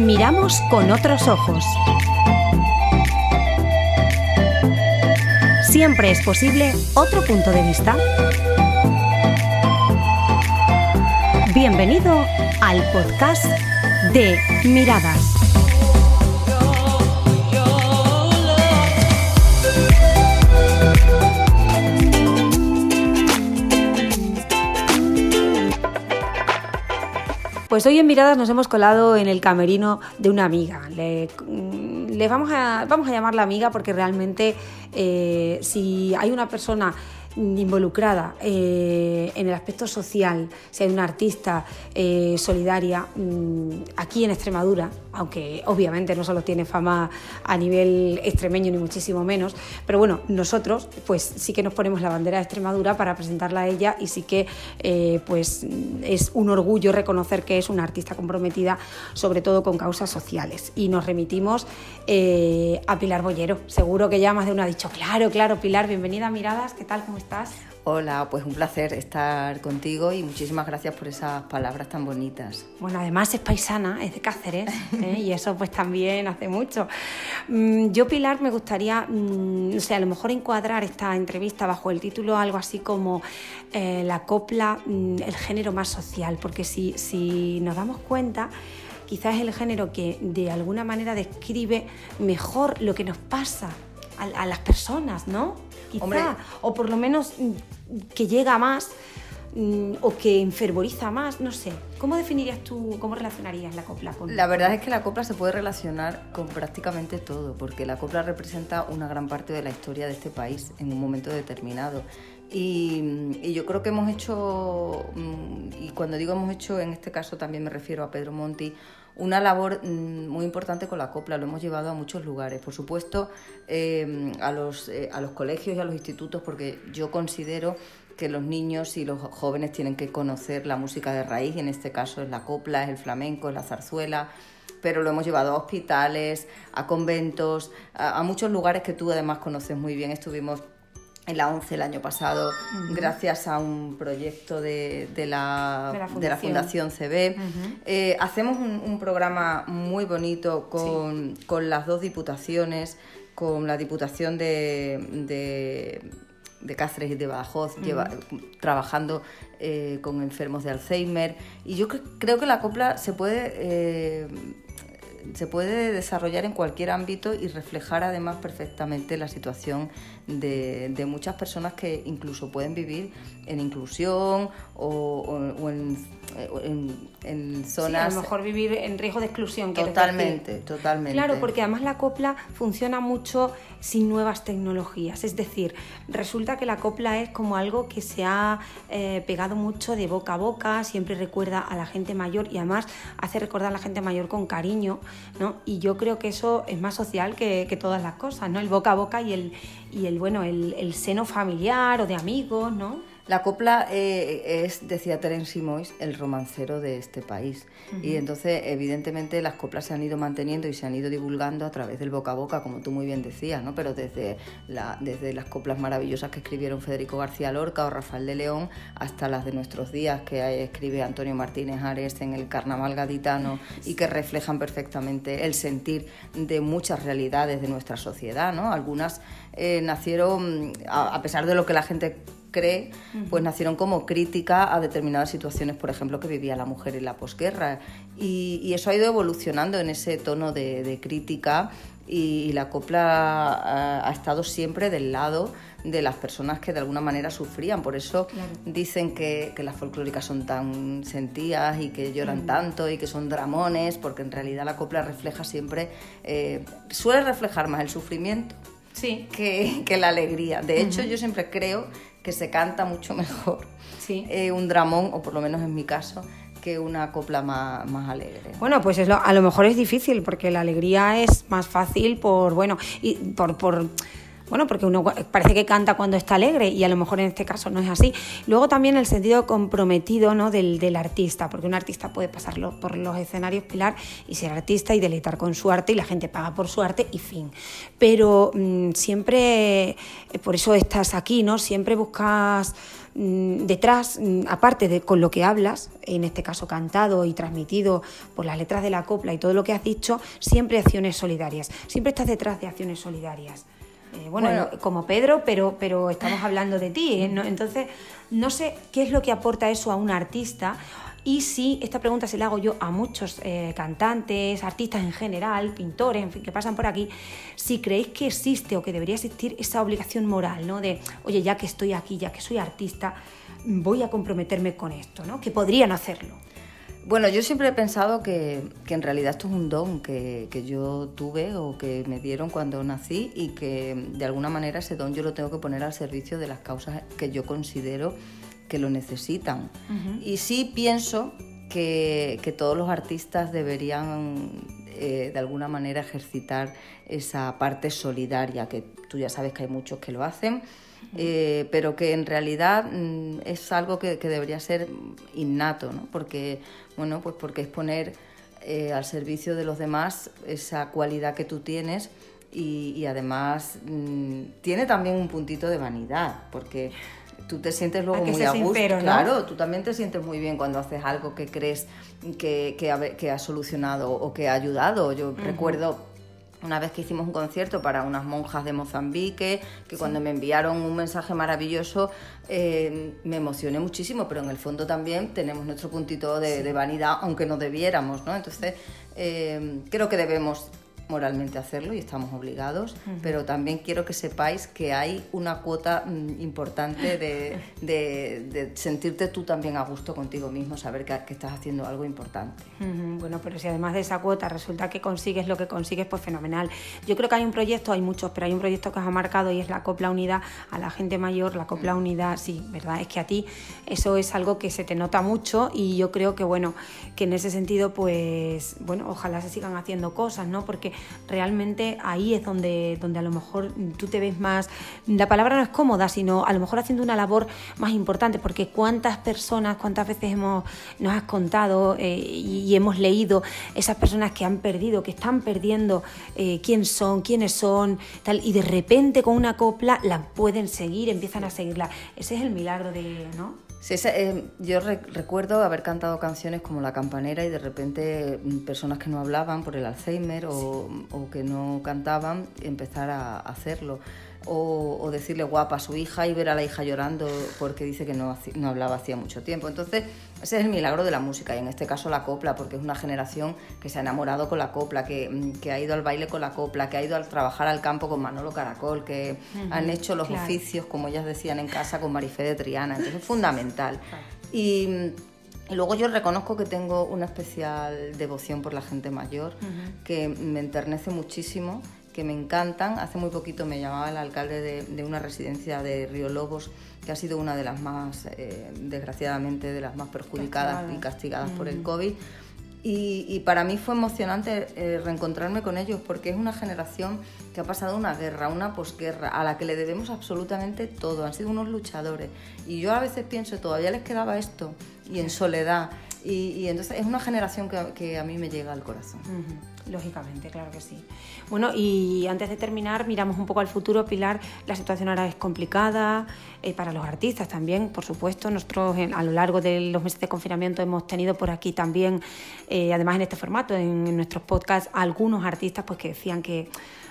Miramos con otros ojos. Siempre es posible otro punto de vista. Bienvenido al podcast de Miradas. Pues hoy en Miradas nos hemos colado en el camerino de una amiga. Vamos a llamarla amiga porque realmente si hay una persona involucrada en el aspecto social, si hay una artista solidaria aquí en Extremadura, aunque obviamente no solo tiene fama a nivel extremeño ni muchísimo menos, pero bueno, nosotros pues sí que nos ponemos la bandera de Extremadura para presentarla a ella y sí que pues es un orgullo reconocer que es una artista comprometida sobre todo con causas sociales, y nos remitimos a Pilar Bollero. Seguro que ya más de uno ha dicho claro, Pilar, bienvenida a Miradas, ¿qué tal? ¿Cómo estás? Hola, pues un placer estar contigo y muchísimas gracias por esas palabras tan bonitas. Bueno, además es paisana, es de Cáceres, y eso pues también hace mucho. Yo, Pilar, me gustaría, a lo mejor encuadrar esta entrevista bajo el título algo así como la copla, el género más social, porque si nos damos cuenta, quizás es el género que de alguna manera describe mejor lo que nos pasa a las personas, ¿no? Quizá, hombre, o por lo menos que llega más o que enfervoriza más, no sé. ¿Cómo definirías tú, cómo relacionarías la copla con...? La verdad es que la copla se puede relacionar con prácticamente todo, porque la copla representa una gran parte de la historia de este país en un momento determinado. Y yo creo que hemos hecho, y cuando digo hemos hecho, en este caso también me refiero a Pedro Monti, una labor muy importante con la copla. Lo hemos llevado a muchos lugares, por supuesto, a los colegios y a los institutos, porque yo considero que los niños y los jóvenes tienen que conocer la música de raíz, y en este caso es la copla, es el flamenco, es la zarzuela, pero lo hemos llevado a hospitales, a conventos, a muchos lugares que tú además conoces muy bien. Estuvimos en la ONCE el año pasado, gracias a un proyecto de la Fundación CB. Hacemos un programa muy bonito con las dos diputaciones, con la Diputación de Cáceres y de Badajoz, trabajando con enfermos de Alzheimer. Y yo creo que la copla se puede desarrollar en cualquier ámbito y reflejar además perfectamente la situación de muchas personas que incluso pueden vivir en inclusión o en zonas... Sí, a lo mejor vivir en riesgo de exclusión. Totalmente. Claro, porque además la copla funciona mucho sin nuevas tecnologías. Es decir, resulta que la copla es como algo que se ha pegado mucho de boca a boca, siempre recuerda a la gente mayor y además hace recordar a la gente mayor con cariño, ¿no? Y yo creo que eso es más social que todas las cosas, ¿no? El boca a boca y el seno familiar o de amigos, ¿no? La copla es, decía Terence Simois, el romancero de este país. Y entonces, evidentemente, las coplas se han ido manteniendo y se han ido divulgando a través del boca a boca, como tú muy bien decías, ¿no? Pero desde las coplas maravillosas que escribieron Federico García Lorca o Rafael de León, hasta las de nuestros días que escribe Antonio Martínez Ares en el Carnaval gaditano, y que reflejan perfectamente el sentir de muchas realidades de nuestra sociedad, ¿no? Algunas nacieron, a pesar de lo que la gente cree, pues nacieron como crítica a determinadas situaciones, por ejemplo, que vivía la mujer en la posguerra, y eso ha ido evolucionando en ese tono de crítica, y la copla ha estado siempre del lado de las personas que de alguna manera sufrían. Por eso dicen que las folclóricas son tan sentidas y que lloran tanto y que son dramones, porque en realidad la copla refleja siempre, suele reflejar más el sufrimiento que la alegría. De hecho, yo siempre creo que se canta mucho mejor un dramón, o por lo menos en mi caso, que una copla más alegre. Bueno, pues a lo mejor es difícil, porque la alegría es más fácil por Bueno, porque uno parece que canta cuando está alegre y a lo mejor en este caso no es así. Luego también el sentido comprometido, ¿no?, del artista, porque un artista puede pasarlo por los escenarios, Pilar, y ser artista y deleitar con su arte y la gente paga por su arte y fin. Pero siempre, por eso estás aquí, ¿no? Siempre buscas detrás, aparte de con lo que hablas, en este caso cantado y transmitido por las letras de la copla y todo lo que has dicho, siempre acciones solidarias. Siempre estás detrás de acciones solidarias. Bueno, como Pedro, pero estamos hablando de ti, ¿eh? ¿No? Entonces, no sé qué es lo que aporta eso a un artista y si esta pregunta se la hago yo a muchos cantantes, artistas en general, pintores, en fin, que pasan por aquí, si creéis que existe o que debería existir esa obligación moral, ¿no? De, oye, ya que estoy aquí, ya que soy artista, voy a comprometerme con esto, ¿no? Que podrían hacerlo. Bueno, yo siempre he pensado que en realidad esto es un don que yo tuve o que me dieron cuando nací y que de alguna manera ese don yo lo tengo que poner al servicio de las causas que yo considero que lo necesitan. Uh-huh. Y sí pienso que todos los artistas deberían de alguna manera ejercitar esa parte solidaria, que tú ya sabes que hay muchos que lo hacen, pero que en realidad es algo que debería ser innato, ¿no? Porque es poner al servicio de los demás esa cualidad que tú tienes y además tiene también un puntito de vanidad, porque tú te sientes luego muy a gusto, sincero, ¿no? Claro, tú también te sientes muy bien cuando haces algo que crees que ha solucionado o que ha ayudado. Yo recuerdo una vez que hicimos un concierto para unas monjas de Mozambique, que cuando me enviaron un mensaje maravilloso me emocioné muchísimo, pero en el fondo también tenemos nuestro puntito de vanidad, aunque no debiéramos, ¿no? Entonces creo que debemos moralmente hacerlo y estamos obligados, pero también quiero que sepáis que hay una cuota importante de sentirte tú también a gusto contigo mismo, saber que estás haciendo algo importante. Bueno, pero si además de esa cuota resulta que consigues lo que consigues, pues fenomenal. Yo creo que hay un proyecto, hay muchos, pero hay un proyecto que os ha marcado y es la Copla Unida a la gente mayor, la Copla Unida, sí, ¿verdad? Es que a ti eso es algo que se te nota mucho y yo creo que, bueno, que en ese sentido, pues, bueno, ojalá se sigan haciendo cosas, ¿no? Porque realmente ahí es donde a lo mejor tú te ves más, la palabra no es cómoda, sino a lo mejor haciendo una labor más importante, porque cuántas personas, cuántas veces nos has contado y hemos leído esas personas que han perdido, que están perdiendo quiénes son, tal, y de repente con una copla la pueden seguir, empiezan a seguirla. Ese es el milagro de, ¿no? Sí, yo recuerdo haber cantado canciones como La Campanera y de repente personas que no hablaban por el Alzheimer o que no cantaban empezar a hacerlo. O decirle guapa a su hija y ver a la hija llorando porque dice que no hablaba hacía mucho tiempo. Entonces, ese es el milagro de la música y en este caso la copla, porque es una generación que se ha enamorado con la copla, que ha ido al baile con la copla, que ha ido a trabajar al campo con Manolo Caracol, que han hecho los oficios, como ellas decían en casa, con Marifé de Triana. Entonces es fundamental. Y luego yo reconozco que tengo una especial devoción por la gente mayor, que me enternece muchísimo, que me encantan. Hace muy poquito me llamaba el alcalde de una residencia de Río Lobos, que ha sido una de las más, desgraciadamente, de las más perjudicadas y castigadas por el COVID. Y para mí fue emocionante reencontrarme con ellos, porque es una generación que ha pasado una guerra, una posguerra, a la que le debemos absolutamente todo. Han sido unos luchadores. Y yo a veces pienso, todavía les quedaba esto, y en soledad. Y entonces es una generación que a mí me llega al corazón. Lógicamente, claro que sí. Bueno, y antes de terminar, miramos un poco al futuro, Pilar. La situación ahora es complicada para los artistas también, por supuesto. Nosotros a lo largo de los meses de confinamiento hemos tenido por aquí también, además en este formato, en nuestros podcasts, algunos artistas pues que decían que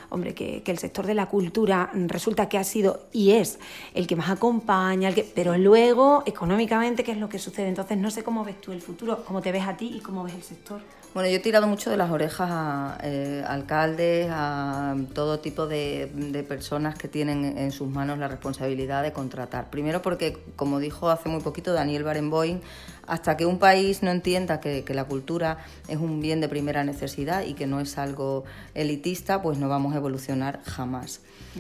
el sector de la cultura resulta que ha sido y es el que más acompaña, pero luego económicamente, ¿qué es lo que sucede? Entonces no sé cómo ves tú el futuro, cómo te ves a ti y cómo ves el sector. Bueno, yo he tirado mucho de las orejas a alcaldes, a todo tipo de personas que tienen en sus manos la responsabilidad de contratar. Primero porque, como dijo hace muy poquito Daniel Barenboim, hasta que un país no entienda que la cultura es un bien de primera necesidad y que no es algo elitista, pues no vamos a evolucionar jamás.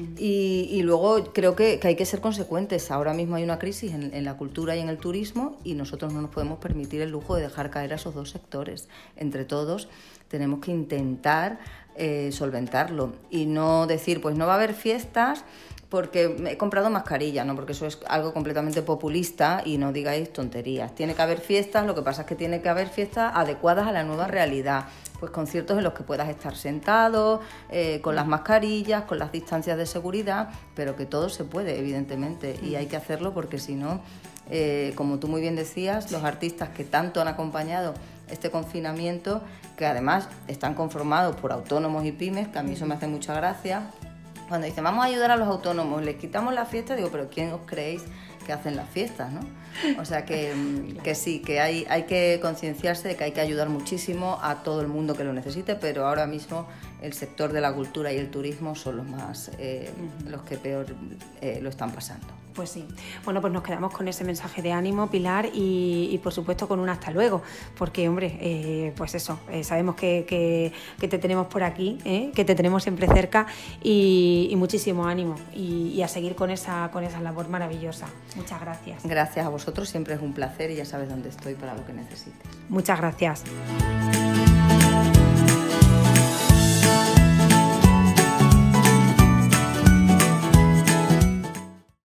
Y luego creo que hay que ser consecuentes. Ahora mismo hay una crisis en la cultura y en el turismo y nosotros no nos podemos permitir el lujo de dejar caer a esos dos sectores. Entre todos tenemos que intentar solventarlo. Y no decir, pues no va a haber fiestas porque me he comprado mascarilla, ¿no? Porque eso es algo completamente populista y no digáis tonterías. Tiene que haber fiestas, lo que pasa es que tiene que haber fiestas adecuadas a la nueva realidad. Pues conciertos en los que puedas estar sentado, con las mascarillas, con las distancias de seguridad, pero que todo se puede, evidentemente, y hay que hacerlo porque si no, como tú muy bien decías, los artistas que tanto han acompañado este confinamiento, que además están conformados por autónomos y pymes, que a mí eso me hace mucha gracia. Cuando dicen, vamos a ayudar a los autónomos, les quitamos la fiesta, digo, pero ¿quién os creéis que hacen las fiestas, no? O sea que sí, que hay que concienciarse de que hay que ayudar muchísimo a todo el mundo que lo necesite, pero ahora mismo el sector de la cultura y el turismo son los que peor lo están pasando. Pues sí. Bueno, pues nos quedamos con ese mensaje de ánimo, Pilar, y por supuesto con un hasta luego, porque, hombre, pues eso, sabemos que te tenemos por aquí, que te tenemos siempre cerca y muchísimo ánimo y a seguir con esa labor maravillosa. Muchas gracias. Gracias a vosotros, siempre es un placer y ya sabes dónde estoy para lo que necesites. Muchas gracias.